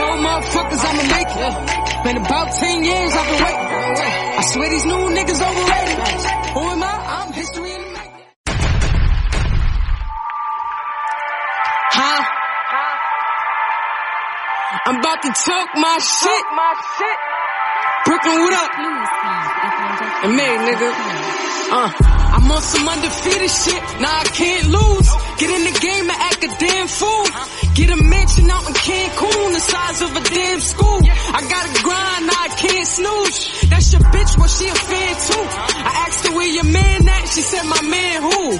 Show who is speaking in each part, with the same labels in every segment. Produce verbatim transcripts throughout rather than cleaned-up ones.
Speaker 1: told motherfuckers I'ma make it. Been about ten years I've been waiting. I swear these new niggas overrated. Who am I? I'm history in the making. Huh? I'm about to talk my shit. Brooklyn, what up? And me, nigga. Uh, I'm on some undefeated shit. Nah, I can't lose. Get in the game and act a damn fool. Get a mansion out in Cancun, the size of a damn school. I gotta grind, nah, I can't snooze. That's your bitch, well, she a fan too. I asked her where your man at, she said my man who?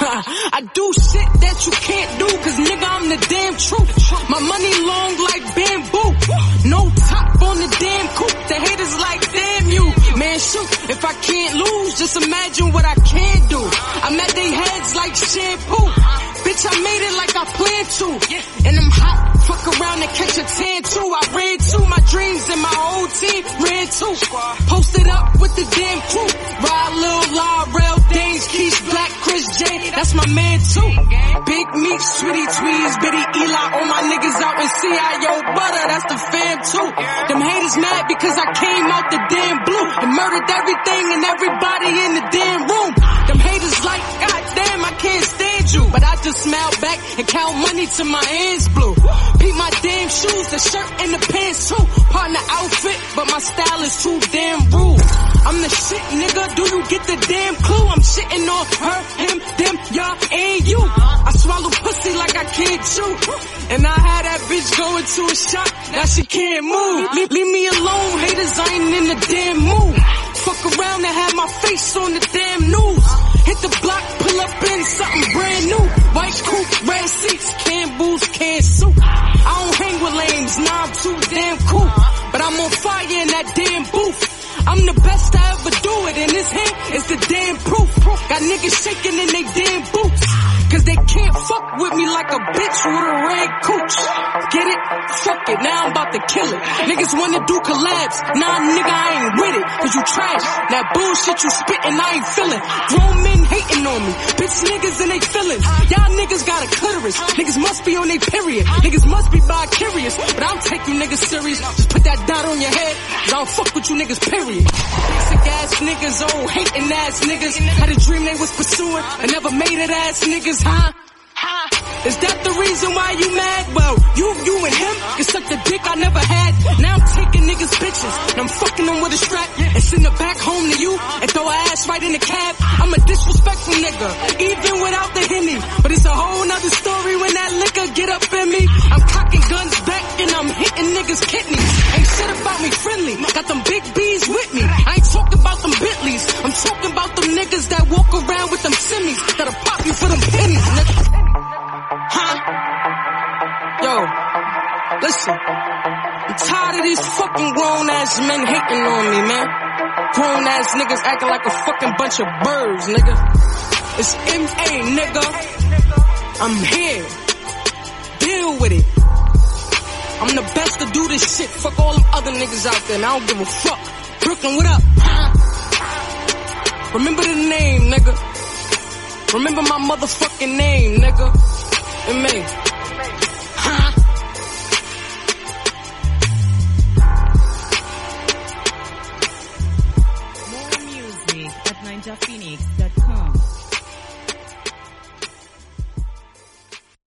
Speaker 1: I do shit that you can't do, cause nigga, I'm the damn truth. My money long like bamboo. No top on the damn coupe. The haters like, damn you. Man, shoot, if I can't lose, just imagine what I can do. I'm at they heads like shampoo. Bitch, I made it like I planned to. And I'm hot, fuck around and catch a tan too. I ran too, my dreams and my whole team ran too. Posted up with the damn crew. Ride Lil La, Rail, Danes, Keith, Black, Chris J, that's my man too. Big Meat, Sweetie Tweez, Bitty Eli, all my niggas out in C I O Butter, that's the fam too. Them haters mad because I came out the damn blue and murdered everything and everybody in the damn room. Them haters like, God damn, I can't stand you. But I just smile back and count money till my hands blue. Peep my damn shoes, the shirt and the pants too. Partner outfit, but my style is too damn rude. I'm the shit, nigga, do you get the damn clue? I'm shitting on her, him, them, y'all, and you. I swallow pussy like I can't chew. And I had that bitch go into a shop, now she can't move. Leave, leave me alone, haters, I ain't in the damn mood. Fuck around and have my face on the damn news. Hit the block, pull up in something brand new. White coupe, red seats, can't booze, can't suit. I don't hang with lames, nah, I'm too damn cool. But I'm on fire in that damn booth. I'm the best I ever do it, and this hand is the damn proof. Got niggas shaking in they damn boots, cause they can't fuck with me like a bitch with a red cooch. Get it? Fuck it, now I'm about to kill it. Niggas wanna do collabs, nah nigga I ain't with it, cause you trash. That bullshit you spittin' I ain't feelin'. Grown men hating on me, bitch niggas and they feelings. Y'all niggas got a clitoris, niggas must be on they period. Niggas must be bi-curious, but I'll take you niggas serious. Just put that dot on your head, cause I don't fuck with you niggas period. Basic ass niggas, old hating ass niggas. Had a dream they was pursuing, and never made it ass niggas, huh? Is that the reason why you mad? Well, you, you and him can suck the dick I never had. Now I'm taking niggas bitches, and I'm fucking them with a strap, and send her back home to you, and throw her ass right in the cab. I'm a disrespectful nigga, even without the Henny. But it's a whole nother story when that liquor get up in me. I'm cocking guns back, and I'm hitting niggas' kidneys. Ain't shit about me friendly, got them big B's with me. I ain't talking about them Bentleys, I'm talking about them niggas that walk around with them semis, that'll pop you for them pennies, nigga. Huh? Yo, listen, I'm tired of these fucking grown ass men hating on me, man. Grown ass niggas acting like a fucking bunch of birds, nigga. It's M A, nigga. I'm here. Deal with it. I'm the best to do this shit. Fuck all them other niggas out there, and I don't give a fuck. Brooklyn, what up? Remember the name, nigga. Remember my motherfucking name, nigga. M A